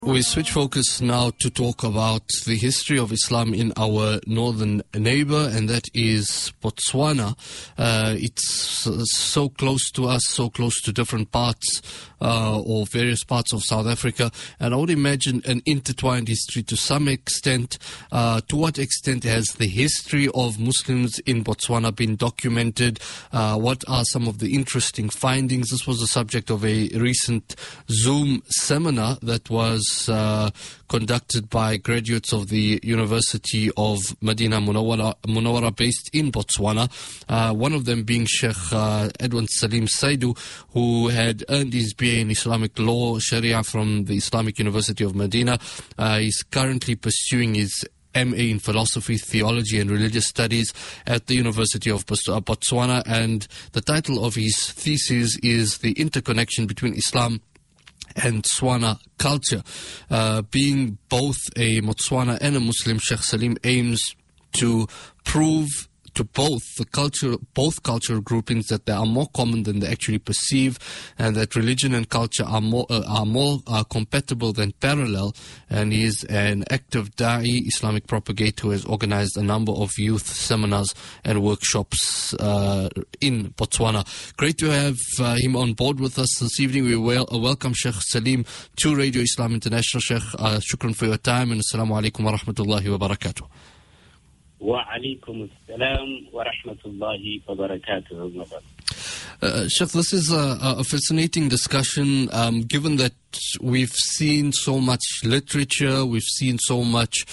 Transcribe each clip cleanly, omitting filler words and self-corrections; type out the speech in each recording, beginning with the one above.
We switch focus now to talk about the history of Islam in our northern neighbor, and that is Botswana. It's so close to us, so close to different parts or various parts of South Africa, and I would imagine an intertwined history to some extent. To what extent has the history of Muslims in Botswana been documented? What are some of the interesting findings? This was the subject of a recent Zoom seminar that was conducted by graduates of the University of Madinah Munawwara based in Botswana. One of them being Sheikh Edwin Salim Saidu, who had earned his BA in Islamic Law, Sharia from the Islamic University of Madinah. He's currently pursuing his MA in Philosophy, Theology and Religious Studies at the University of Botswana, and the title of his thesis is The Interconnection Between Islam and Tswana Culture. Being both a Motswana and a Muslim, Sheikh Salim aims to prove to both cultural groupings that they are more common than they actually perceive, and that religion and culture are more compatible than parallel. And he is an active Da'i, Islamic propagator, who has organized a number of youth seminars and workshops in Botswana. Great to have him on board with us this evening. We welcome Sheikh Salim to Radio Islam International. Sheikh, shukran for your time, and assalamu alaikum wa rahmatullahi wa barakatuh. Wa alaikum assalam wa rahmatullahi wa barakatuh. Sheikh, this is a fascinating discussion, given that we've seen so much literature, we've seen so much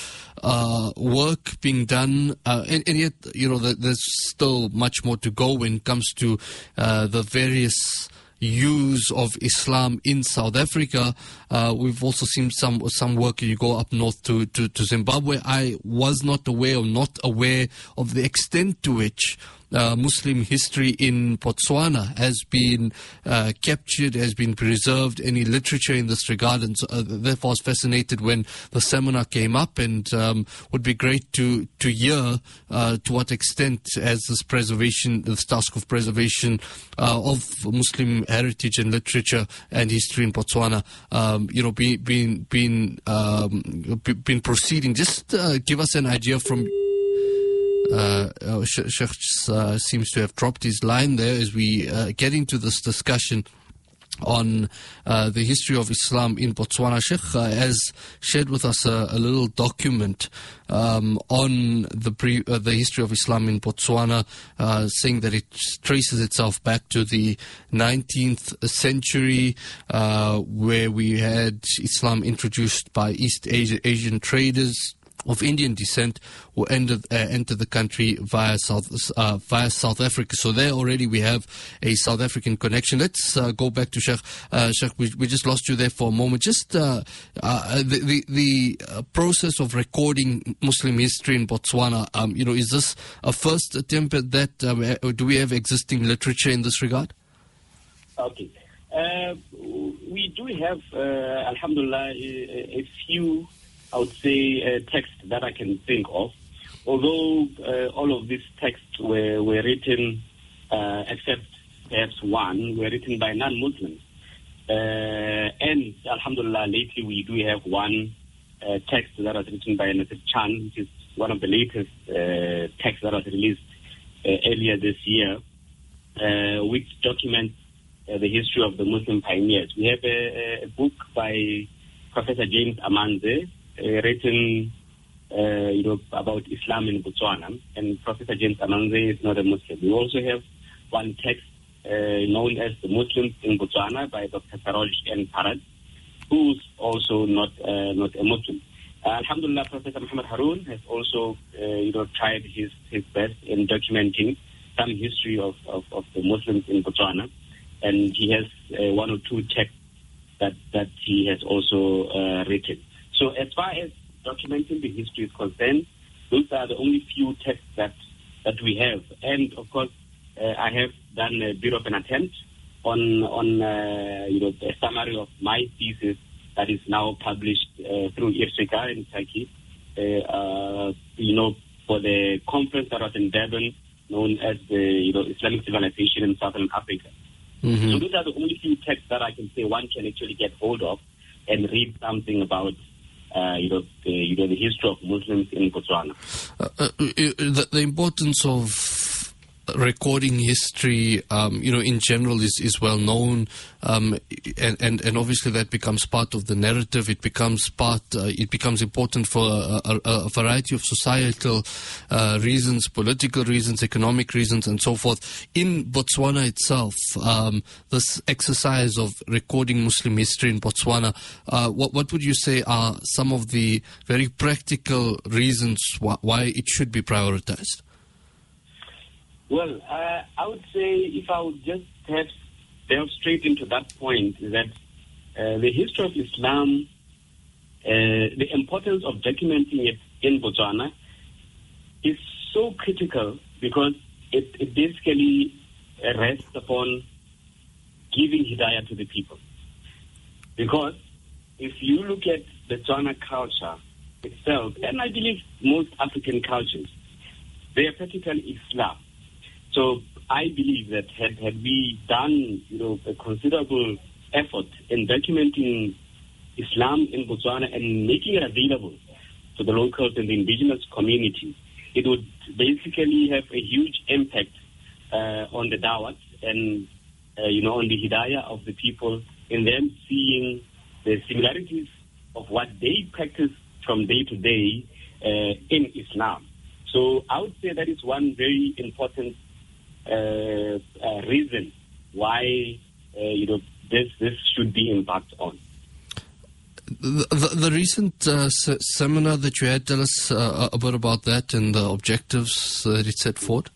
work being done, and yet, there's still much more to go when it comes to the various use of Islam in South Africa. We've also seen some work. You go up north to Zimbabwe. I was not aware of the extent to which Muslim history in Botswana has been captured, has been preserved, any literature in this regard, and so, therefore I was fascinated when the seminar came up, and would be great to hear to what extent has this task of preservation of Muslim heritage and literature and history in Botswana been proceeding. Just give us an idea from Sheikh seems to have dropped his line there as we get into this discussion on the history of Islam in Botswana. Sheikh has shared with us a little document on the history of Islam in Botswana, saying that it traces itself back to the 19th century, where we had Islam introduced by East Asian traders of Indian descent who entered the country via South Africa. So there already we have a South African connection. Let's go back to Sheikh. Sheikh, we just lost you there for a moment. Just the process of recording Muslim history in Botswana. Is this a first attempt at that? Do we have existing literature in this regard? Okay. We do have, alhamdulillah, a few, I would say, texts that I can think of. Although all of these texts were written, except perhaps one, were written by non-Muslims. And alhamdulillah, lately we do have one text that was written by Nasir Chan, which is one of the latest texts that was released earlier this year, which documents the history of the Muslim pioneers. We have a book by Professor James Amanze, written, about Islam in Botswana, and Professor James Amanze is not a Muslim. We also have one text known as The Muslims in Botswana by Dr. Saroj N. Parad, who's also not a Muslim. Alhamdulillah, Professor Muhammad Harun has also, tried his best in documenting some history of the Muslims in Botswana, and he has one or two texts that he has also written. So as far as documenting the history is concerned, those are the only few texts that we have. And of course, I have done a bit of an attempt on a summary of my thesis that is now published through IRSECA in Turkey, for the conference that was in Durban, known as the Islamic Civilization in Southern Africa. Mm-hmm. So these are the only few texts that I can say one can actually get hold of. and read something about the history of Muslims in Botswana. The importance of recording history, in general is well known, and obviously that becomes part of the narrative. It becomes important for a variety of societal reasons, political reasons, economic reasons, and so forth. In Botswana itself, this exercise of recording Muslim history in Botswana, what would you say are some of the very practical reasons why it should be prioritized? Well, I would say, if I would just delve straight into that point, that the history of Islam, the importance of documenting it in Botswana is so critical, because it basically rests upon giving hidayah to the people. Because if you look at the Botswana culture itself, and I believe most African cultures, they are practically Islam. So I believe that had we done, a considerable effort in documenting Islam in Botswana and making it available to the locals and the indigenous community, it would basically have a huge impact on the dawah and, on the hidayah of the people, in them seeing the similarities of what they practice from day to day in Islam. So I would say that is one very important reason why this should be embarked on. The recent seminar that you had, tell us a bit about that and the objectives that it set forward.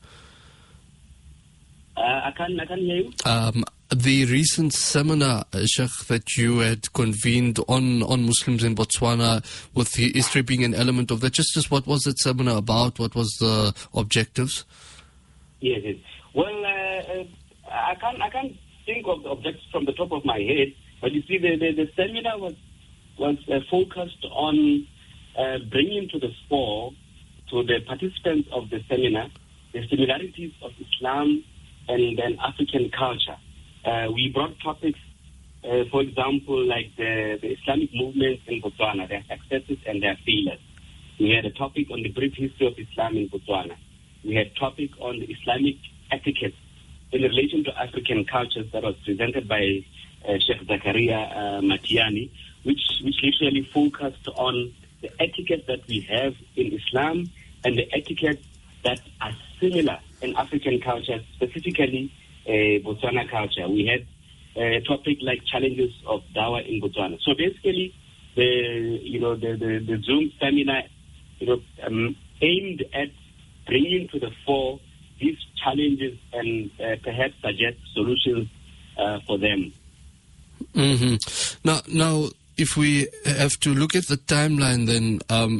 I can't hear you. The recent seminar, Sheikh, that you had convened on Muslims in Botswana, with the history being an element of that. Just what was that seminar about? What was the objectives? Yes. Well, I can't think of the objectives from the top of my head, but you see, the seminar was focused on bringing to the fore to the participants of the seminar the similarities of Islam and then African culture. We brought topics, for example, like the Islamic movements in Botswana, their successes and their failures. We had a topic on the brief history of Islam in Botswana. We had a topic on the Islamic etiquette in relation to African cultures that was presented by Sheikh Zakaria Matiani, which literally focused on the etiquette that we have in Islam and the etiquette that are similar in African culture, specifically Botswana culture. We had a topic like challenges of dawah in Botswana. So basically, the Zoom seminar, aimed at bringing to the fore these challenges and perhaps suggest solutions for them. Mm-hmm. Now, if we have to look at the timeline, then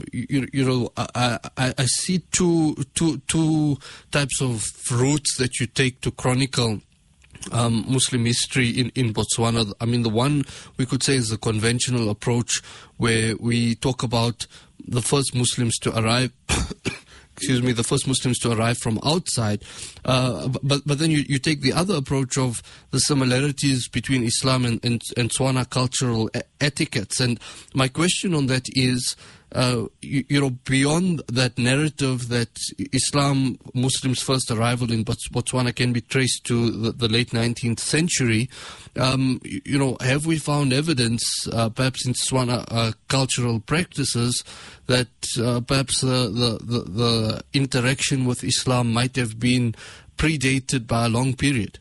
I see two types of routes that you take to chronicle Muslim history in Botswana. I mean, the one we could say is the conventional approach, where we talk about the first Muslims to arrive. The first Muslims to arrive from outside. But then you take the other approach of the similarities between Islam and Tswana cultural etiquettes. And my question on that is, beyond that narrative that Islam, Muslims' first arrival in Botswana can be traced to the late 19th century, have we found evidence, perhaps in Tswana cultural practices, that perhaps the interaction with Islam might have been predated by a long period?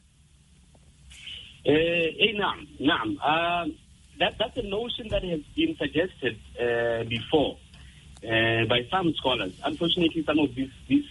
That's a notion that has been suggested before by some scholars. Unfortunately, some of these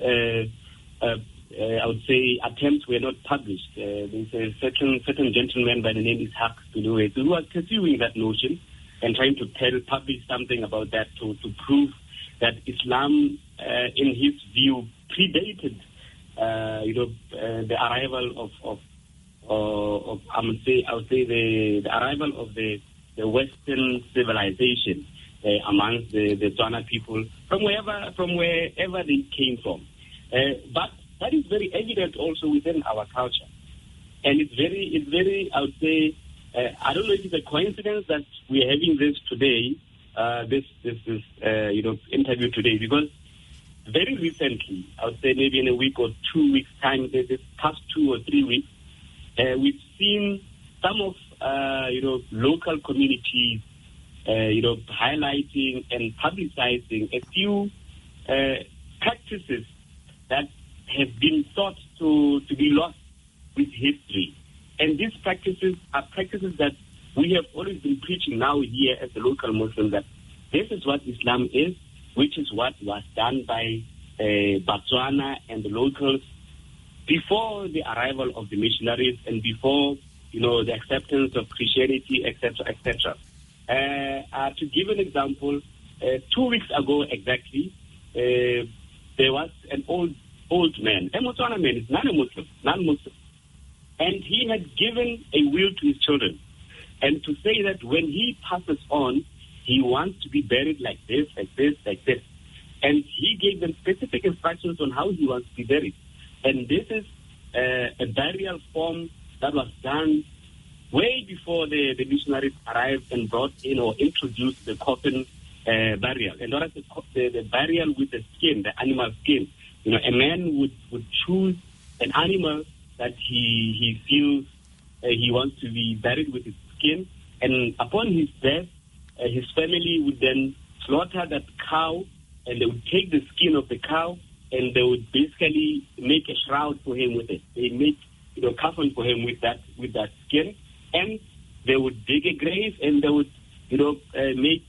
I would say attempts were not published. There's a certain gentleman by the name is Ishaq Biluwe who was pursuing that notion and trying to publish something about that to prove that Islam, in his view, predated the arrival of I would say the arrival of the Western civilization amongst the Tswana people from wherever they came from. But that is very evident also within our culture, and it's very I would say I don't know if it's a coincidence that we're having this today, this interview today, because very recently, I would say maybe in a week or 2 weeks' time, this past 2 or 3 weeks, we've seen some of local communities, highlighting and publicizing a few practices that have been thought to be lost with history. And these practices are practices that we have always been preaching now here as a local Muslim, that this is what Islam is, which is what was done by Botswana and the locals before the arrival of the missionaries and before, the acceptance of Christianity, etc., etc. To give an example, 2 weeks ago exactly, there was an old man, a Botswana man, is non-Muslim, and he had given a will to his children, and to say that when he passes on, he wants to be buried like this, like this, like this. And he gave them specific instructions on how he wants to be buried. And this is a burial form that was done way before the missionaries arrived and brought in or introduced the coffin burial. And that is the burial with the skin, the animal skin. A man would choose an animal that he feels he wants to be buried with his skin. And upon his death, his family would then slaughter that cow, and they would take the skin of the cow, and they would basically make a shroud for him with it. They make, coffin for him with that skin, and they would dig a grave, and they would, make,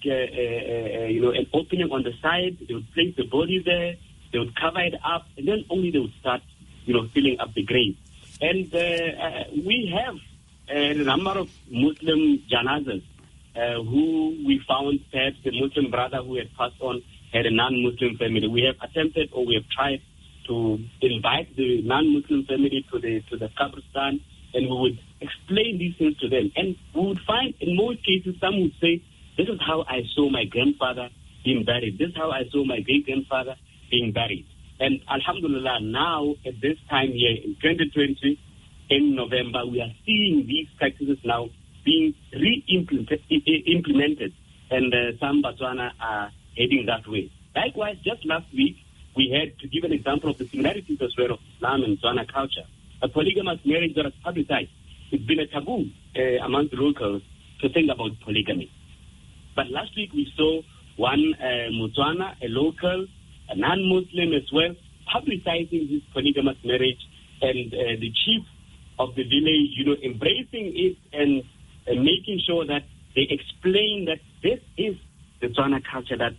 an opening on the side. They would place the body there. They would cover it up, and then only they would start, filling up the grave. And we have a number of Muslim janazas who we found perhaps the Muslim brother who had passed on had a non-Muslim family. We have attempted, or we have tried to invite the non-Muslim family to the Qabristan, and we would explain these things to them. And we would find, in most cases, some would say, this is how I saw my grandfather being buried. This is how I saw my great-grandfather being buried. And alhamdulillah, now, at this time here in 2020, in November, we are seeing these practices now being implemented, and some Botswana are heading that way. Likewise, just last week, we had, to give an example of the similarities as well of Islam and Botswana culture, a polygamous marriage that is publicized. It's been a taboo among the locals to think about polygamy. But last week we saw one Botswana, a local, a non-Muslim as well, publicizing this polygamous marriage, and the chief of the village, embracing it and making sure that they explain that this is the Botswana culture that,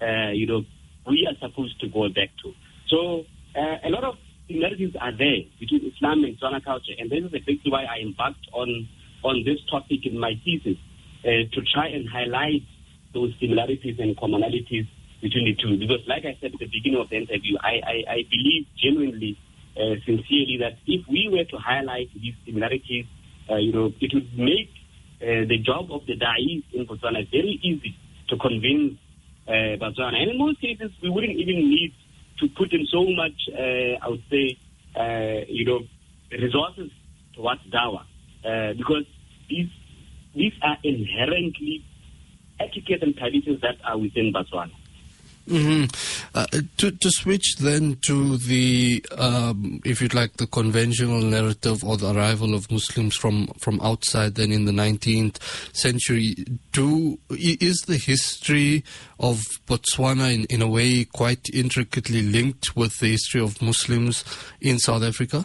we are supposed to go back to. So a lot of similarities are there between Islam and Botswana culture, and this is exactly why I embarked on this topic in my thesis, to try and highlight those similarities and commonalities between the two. Because like I said at the beginning of the interview, I believe genuinely, sincerely, that if we were to highlight these similarities, it would make the job of the da'is in Botswana very easy to convince Botswana. And in most cases, we wouldn't even need to put in so much, I would say, resources towards dawah, because these are inherently etiquette and traditions that are within Botswana. Mm-hmm. To switch then to the, if you'd like, the conventional narrative or the arrival of Muslims from outside then in the 19th century, is the history of Botswana in a way quite intricately linked with the history of Muslims in South Africa?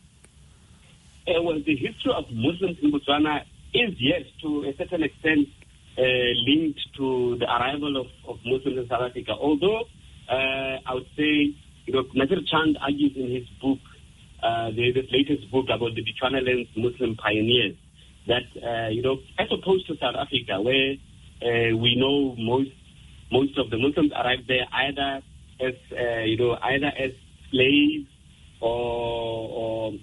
Well, the history of Muslims in Botswana is, yes, to a certain extent, linked to the arrival of Muslims in South Africa. Although I would say, Nasir Chand argues in his book, this latest book about the Bechuanaland Muslim pioneers, that as opposed to South Africa, where we know most of the Muslims arrived there either as slaves or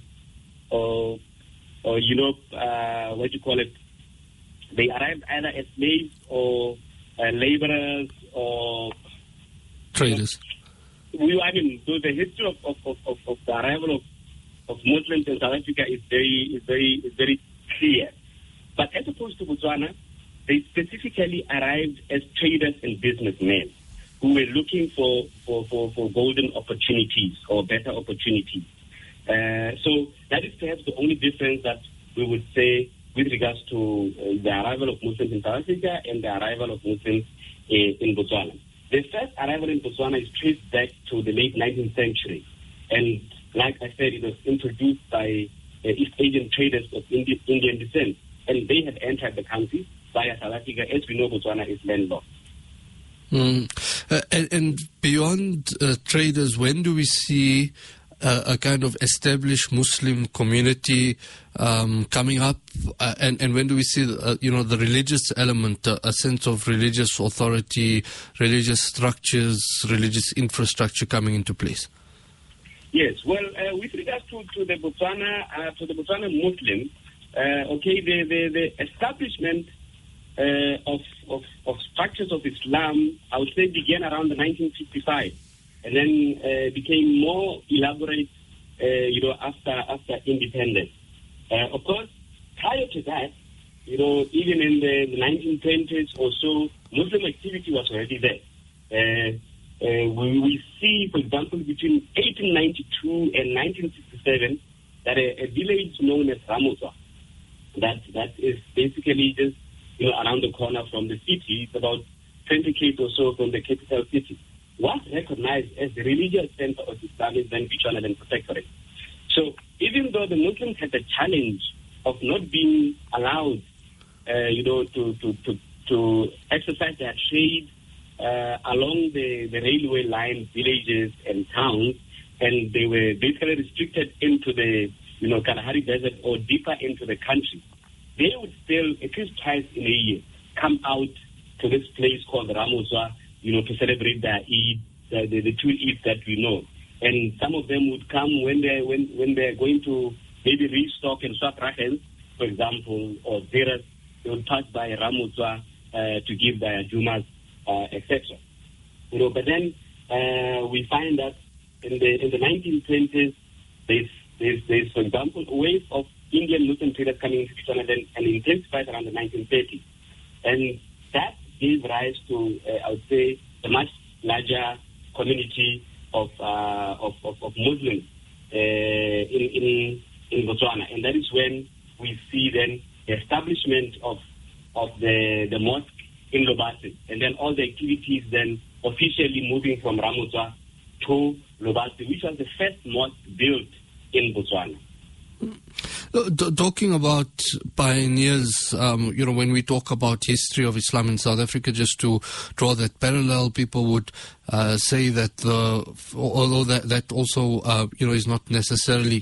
what do you call it? They arrived either as slaves or laborers or traders. So the history of the arrival of Muslims in South Africa is very clear. But as opposed to Botswana, they specifically arrived as traders and businessmen who were looking for golden opportunities or better opportunities. So that is perhaps the only difference that we would say with regards to the arrival of Muslims in South Africa and the arrival of Muslims in Botswana. The first arrival in Botswana is traced back to the late 19th century. And like I said, it was introduced by East Asian traders of Indian descent. And they had entered the country via South Africa. As we know, Botswana is landlocked. And beyond traders, when do we see a kind of established Muslim community coming up, and when do we see the religious element, a sense of religious authority, religious structures, religious infrastructure coming into place? Yes, well, with regards to the Botswana Muslims, the establishment of structures of Islam, I would say, began around the 1955. And then became more elaborate, after independence. Of course, prior to that, even in the 1920s or so, Muslim activity was already there. We see, for example, between 1892 and 1967, that a village known as Ramuzwa, that is basically just around the corner from the city, it's about 20 km or so from the capital city, was recognized as the religious center of Islam in then Bechuanaland and Protectorate. So even though the Muslims had the challenge of not being allowed, to exercise their trade along the railway line, villages and towns, and they were basically restricted into the Kalahari Desert or deeper into the country, they would still, at least twice in a year, come out to this place called Ramuzwa, to celebrate their Eid, the two Eids that we know. And some of them would come when they're going to maybe restock and swap rations, for example, or ziras. They would pass by Ramuzwa to give their Jumas, etc. But then we find that in the 1920s, there's for example, a wave of Indian Muslim traders coming into Bechuanaland and intensified around the 1930s. And that gave rise to, I would say, a much larger community of Muslims in Botswana, and that is when we see then the establishment of the mosque in Lobase, and then all the activities then officially moving from Ramuzwa to Lobase, which was the first mosque built in Botswana. Talking about pioneers, when we talk about history of Islam in South Africa, just to draw that parallel, people would say that although that also is not necessarily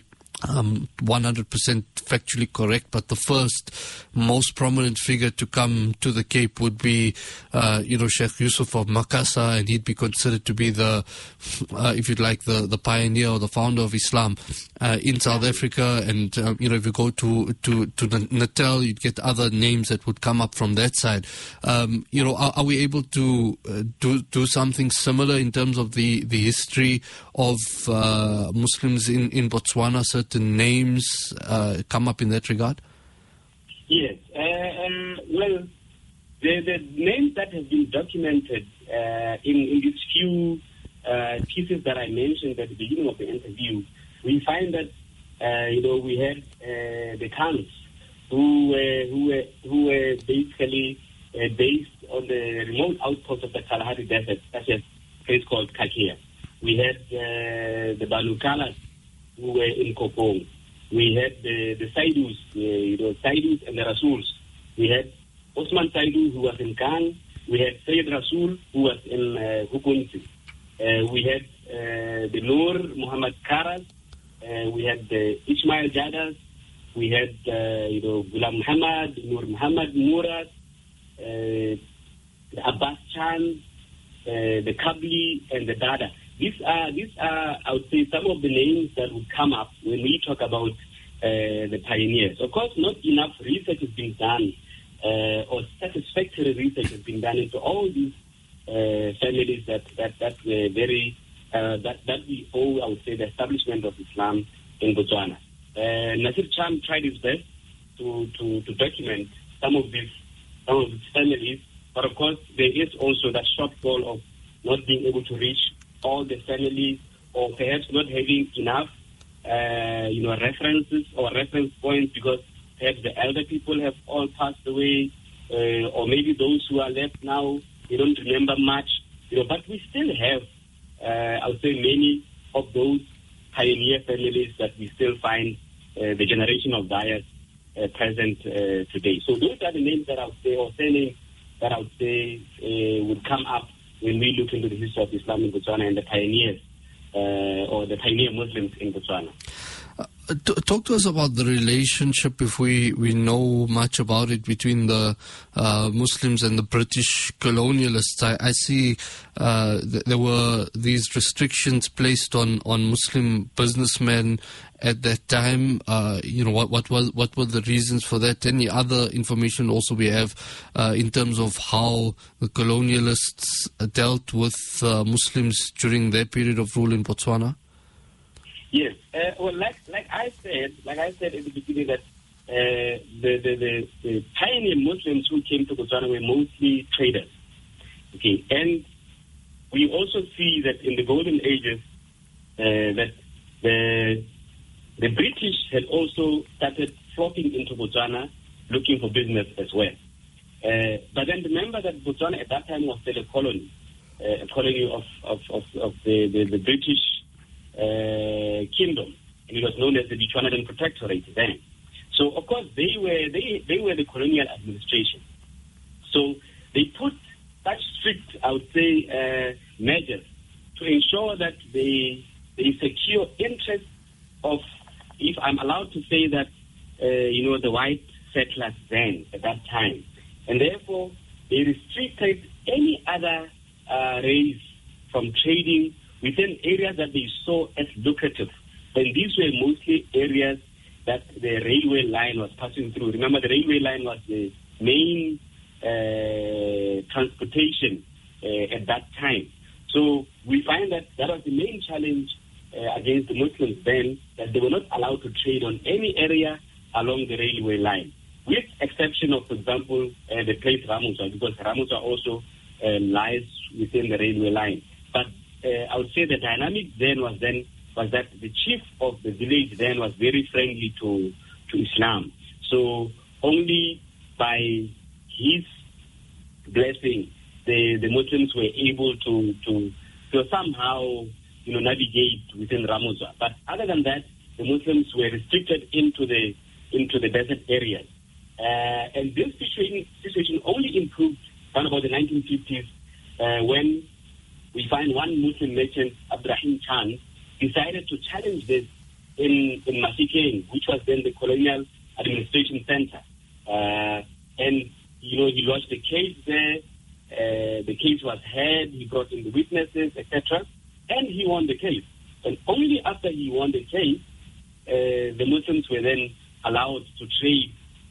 100% factually correct, but the first most prominent figure to come to the Cape would be Sheikh Yusuf of Makassar, and he'd be considered to be the if you'd like the pioneer or the founder of Islam in South Africa. And if you go to Natal, you'd get other names that would come up from that side. Are we able to do something similar in terms of the history of Muslims in Botswana? Certain names come up in that regard? Yes. Well, the names that have been documented in these few pieces that I mentioned at the beginning of the interview, we find that we had the Khans who were basically based on the remote outposts of the Kalahari Desert, such as a place called Kakia. We had the Banu Kalas who were in Kopong. We had the Saidus, Saidus and the Rasuls. We had Osman Saidu, who was in Kang. We had Sayyid Rasul, who was in Hukunzi. We had the Nur Muhammad Karas. We had the Ismail Jadas. We had Ghulam Muhammad, Nur Muhammad Murad, the Abbas Chan, the Kabli, and the Dada. These are, I would say, some of the names that would come up when we talk about the pioneers. Of course, not enough research has been done, or satisfactory research has been done into all these families that were very that we owe, I would say, the establishment of Islam in Botswana. Nasir Cham tried his best to document some of these families. But of course, there is also that shortfall of not being able to reach all the families, or perhaps not having enough, references or reference points, because perhaps the elder people have all passed away, or maybe those who are left now, they don't remember much. But we still have, I would say, many of those pioneer families that we still find the generation of dyers present today. So those are the names that I would say, or surnames that I would say would come up when we look into the history of Islam in Botswana and the pioneers, or the pioneer Muslims in Botswana. Talk to us about the relationship, if we know much about it, between the Muslims and the British colonialists. I see there were these restrictions placed on Muslim businessmen at that time. What were the reasons for that? Any other information also we have in terms of how the colonialists dealt with Muslims during their period of rule in Botswana? Yes. Well, like I said at the beginning, that the pioneer Muslims who came to Botswana were mostly traders. Okay, and we also see that in the golden ages that the British had also started flocking into Botswana looking for business as well. But then remember that Botswana at that time was still a colony of the British kingdom, and it was known as the Bechuanaland Protectorate then. So of course they were the colonial administration. So they put such strict, I would say, measures to ensure that they secure interests of, if I'm allowed to say that, the white settlers then at that time, and therefore they restricted any other race from trading within areas that they saw as lucrative. And these were mostly areas that the railway line was passing through. Remember, the railway line was the main transportation at that time. So we find that was the main challenge against the Muslims then, that they were not allowed to trade on any area along the railway line, with exception of, for example, the place Ramusa, because Ramusa also lies within the railway line. But I would say the dynamic then was that the chief of the village then was very friendly to Islam. So only by his blessing, the Muslims were able to somehow navigate within Ramusa. But other than that, the Muslims were restricted into the desert areas. And this situation only improved around about the 1950s when we find one Muslim merchant, Abdurrahim Khan, decided to challenge this in Mafikeng, which was then the colonial administration center. And, he lodged a case there. The case was heard. He brought in the witnesses, etc. And he won the case. And only after he won the case, the Muslims were then allowed to trade,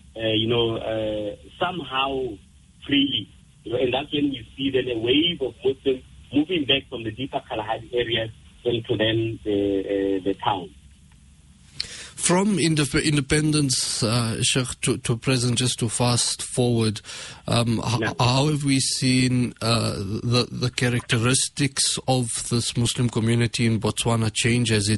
somehow freely. And that's when we see then a wave of Muslims moving back from the deeper Kalahari areas into then the town. From independence, Sheikh, to present, just to fast forward, how have we seen the characteristics of this Muslim community in Botswana change? Has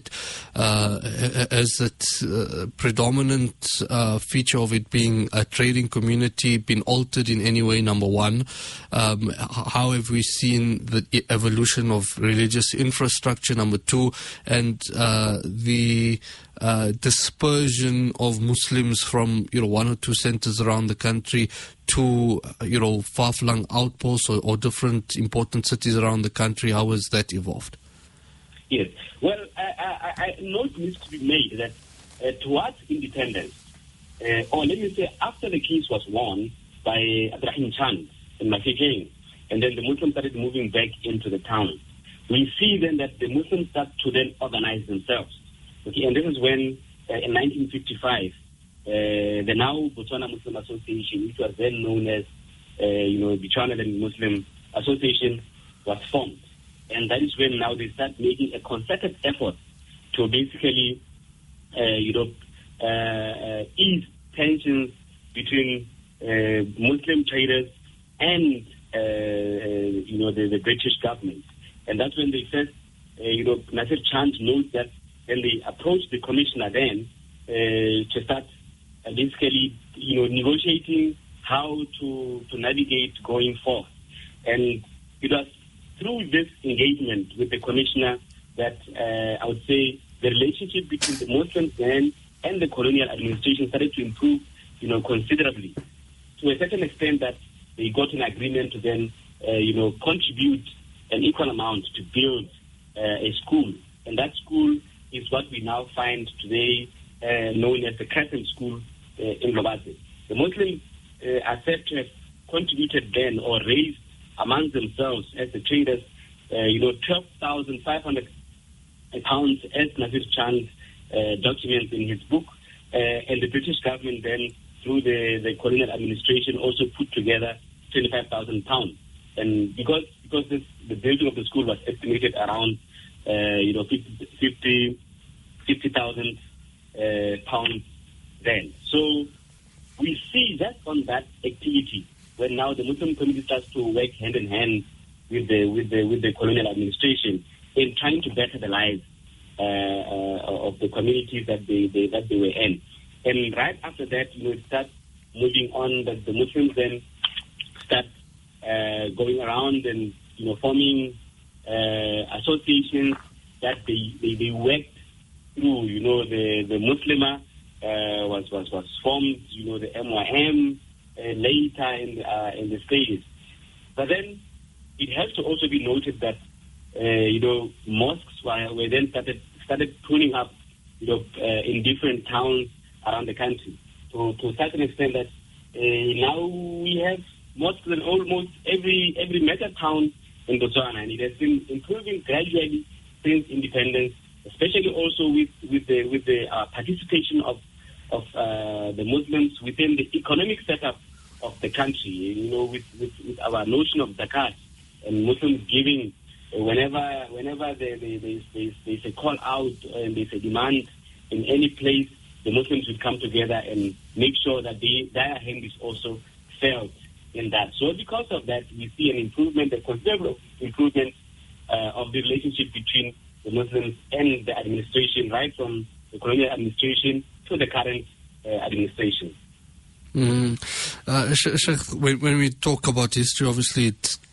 that predominant feature of it being a trading community been altered in any way, number one? How have we seen the evolution of religious infrastructure, number two? And the dispersion of Muslims from one or two centers around the country to far-flung outposts or different important cities around the country. How has that evolved? Yes. Well, I note needs to be made that towards independence, or let me say after the case was won by Abdurrahim Khan in Mafikeng, and then the Muslims started moving back into the town, we see then that the Muslims start to then organize themselves. Okay, and this is when, in 1955, the now Botswana Muslim Association, which was then known as, Bechuanaland Muslim Association, was formed. And that is when now they start making a concerted effort to basically, ease tensions between Muslim traders and the British government. And that's when they first, Nasir Chand notes that when they approached the commissioner then to start basically, negotiating how to navigate going forth. And it was through this engagement with the commissioner that I would say the relationship between the Muslims then and the colonial administration started to improve, considerably, to a certain extent that they got an agreement to then, contribute an equal amount to build a school. And that school is what we now find today known as the Crescent School in Lobatse. The Muslims are said to have contributed then or raised among themselves as the traders, 12,500 pounds as Nasir Chand documents in his book. And the British government then, through the colonial administration, also put together 25,000 pounds. And because the building of the school was estimated around 50,000 pounds then. So we see that on that activity, when now the Muslim community starts to work hand in hand with the colonial administration in trying to better the lives of the communities that they were in. And right after that, it starts moving on, that the Muslims then start going around and forming associations that they worked through. The Muslimah was formed. The MYM later in the stages. But then it has to also be noted that mosques were then started pruning up in different towns around the country to a certain extent that now we have mosques in almost every major town in Botswana, and it has been improving gradually since independence, especially also with the participation of the Muslims within the economic setup of the country. With our notion of zakat and Muslims giving whenever there's a call out and there's a demand in any place, the Muslims would come together and make sure that their hand is also felt in that. So because of that, we see an improvement, a considerable improvement of the relationship between the Muslims and the administration, right from the colonial administration to the current administration. Sheikh, when we talk about history, obviously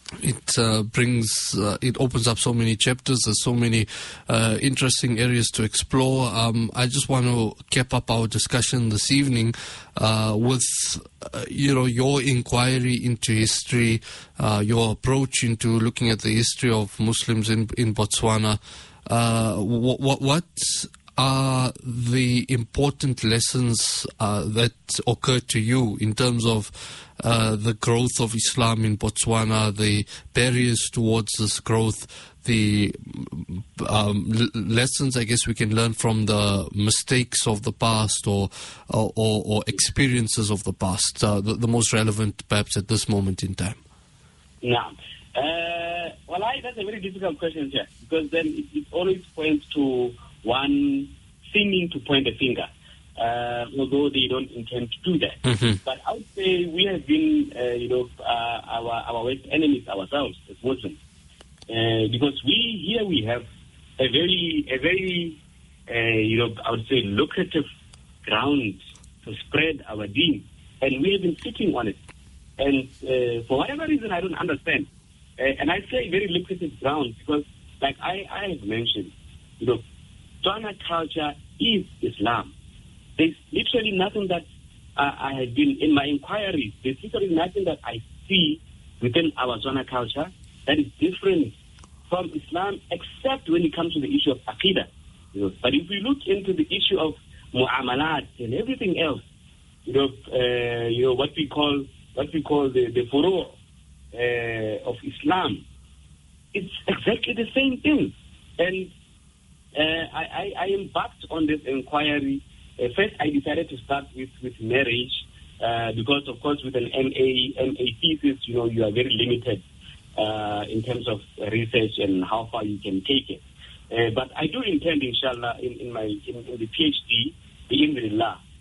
it opens up so many chapters. There's so many interesting areas to explore. I just want to cap up our discussion this evening with your inquiry into history, your approach into looking at the history of Muslims in Botswana. What are the important lessons that occur to you in terms of the growth of Islam in Botswana, the barriers towards this growth, the lessons I guess we can learn from the mistakes of the past or experiences of the past, the most relevant perhaps at this moment in time? Yeah. That's a very difficult question here, because then it always points to one seeming to point a finger, although they don't intend to do that. Mm-hmm. But I would say we have been, our worst enemies ourselves as Muslims, because we have a very, I would say lucrative ground to spread our deen, and we have been sitting on it. And for whatever reason, I don't understand. And I say very lucrative ground because, like I have mentioned, Tswana culture is Islam. There's literally nothing that I have been, in my inquiries, there's literally nothing that I see within our Tswana culture that is different from Islam, except when it comes to the issue of Aqidah. But if we look into the issue of mu'amalat and everything else, what we call the furu' of Islam, it's exactly the same thing. And I embarked on this inquiry. First, I decided to start with marriage because, of course, with an MA thesis, you are very limited in terms of research and how far you can take it. But I do intend, inshallah, in the PhD, bi'idhnillah,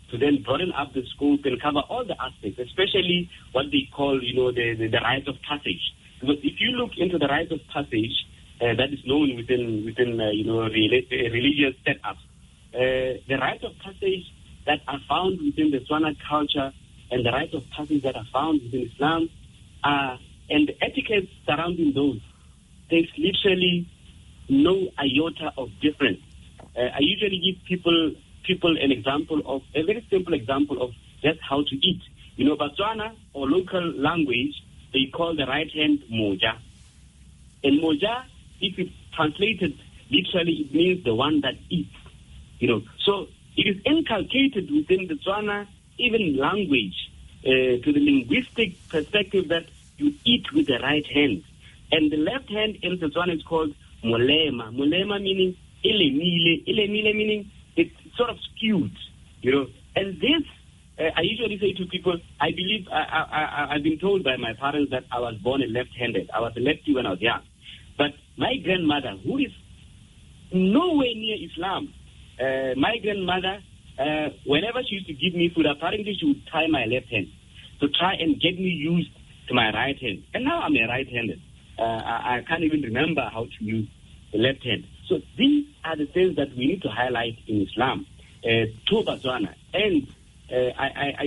to then broaden up the scope and cover all the aspects, especially what they call, the rites of passage. Because if you look into the rites of passage that is known within religious setups, the rites of passage that are found within the Tswana culture and the rites of passage that are found within Islam and the etiquette surrounding those, there's literally no iota of difference. I usually give people an example of a very simple example of just how to eat. Botswana or local language, they call the right hand moja. And moja, if it's translated literally, it means the one that eats. So it is inculcated within the Tswana, even language, to the linguistic perspective that you eat with the right hand. And the left hand in the Tswana is called molema. Molema meaning ilemile. Ilemile meaning it's sort of skewed, And this, I usually say to people, I believe, I've been told by my parents that I was born left-handed. I was a lefty when I was young. But my grandmother, who is nowhere near Islam, my grandmother, whenever she used to give me food, apparently she would tie my left hand to try and get me used to my right hand. And now I'm a right-handed. I can't even remember how to use the left hand. So these are the things that we need to highlight in Islam to Botswana. And I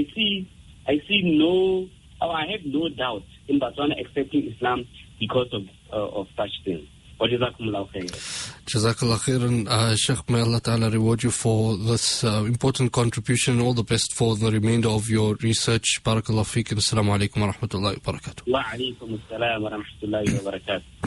have no doubt in Botswana accepting Islam because of such things. Jazakallah khairan. Sheikh, may Allah Ta'ala reward you for this important contribution. All the best for the remainder of your research. Barakallahu feekum. Assalamu alaikum wa rahmatullahi wa barakatuh. Wa alaikum assalam wa rahmatullahi wa barakatuh.